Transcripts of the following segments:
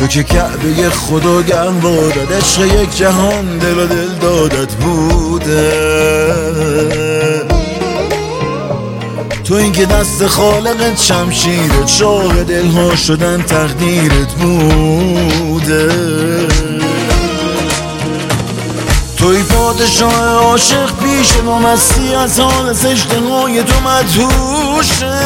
تو که کعبه خدا گرم بادت، عشق یک جهان دل و دل دادت بوده. تو این که دست خالقت شمشیرت، شاه دلها شدن تقدیرت بوده. توی پادشاه عاشق پیش ما، مستی از حال سجده های تو مدهوشه.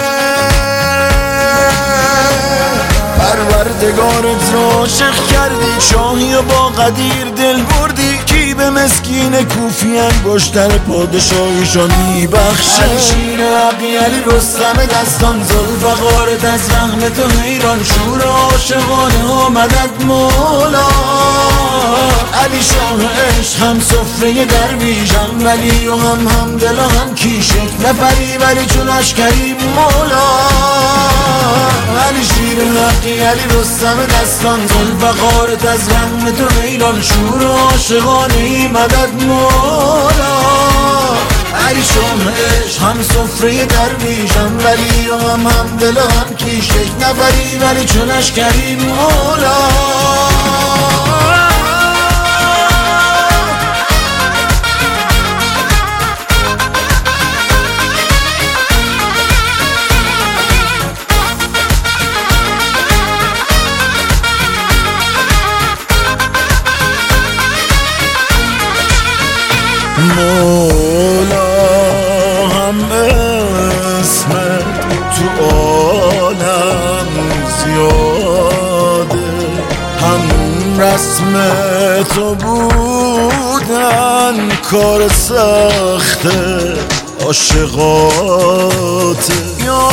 پروردگارت را عاشق کردی، شاهی و با قدیر دل بردی. کی به مسکین کوفی انگشتر پادشاهیشان میبخشه؟ شیر عقی علی رستم دستان، ذوالفقارت از رحم تو حیران. شور عاشقانه ها مدد مولا، علی شاه عشق هم سفره درویش، هم ولی و هم دل و هم کیش. یک نفری ولی چون اشکری مولا، علی شیر حقی علی رستم دستان، ذوالفقارت از رحم تو حیران. شور عاشقانه مدد مولا، علی شاه عشق هم سفره درویش، هم ولی و هم دل و هم کیش. یک نفری ولی چون اشکری مولا. مولا هم اسمت تو عالم زیاده، هم رسم تو بودن کار سخت عاشقات. یا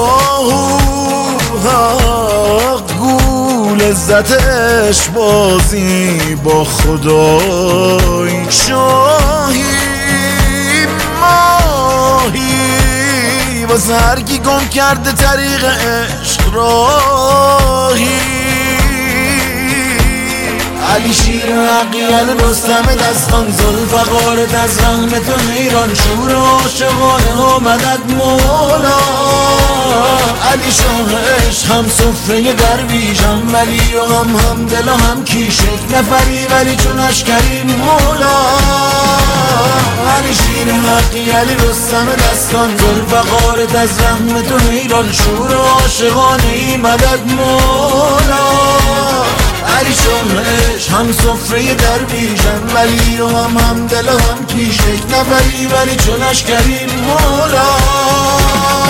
حق گول عزتش بازی با خدای، شاهی ماهی واسه هرکی گم کرده طریق عشق راهی. علی شیر حقی علی رستم دستان، ذوالفقارت از رحم تو حیران. شور عاشقانه ها مدد مولا، علی شاه عشق هم سفره درویش، هم ولی و هم دل و هم کیش. یک نفری ولی چون اشکری مولا، علی شیر حقی علی رستم دستان، ذوالفقارت از رحم تو حیران. شور عاشقانه مدد مولا، علی شاه عشق هم سفره درویش، هم ولی و هم دل و هم کیش. یک نفری ولی چون اشکری مولا.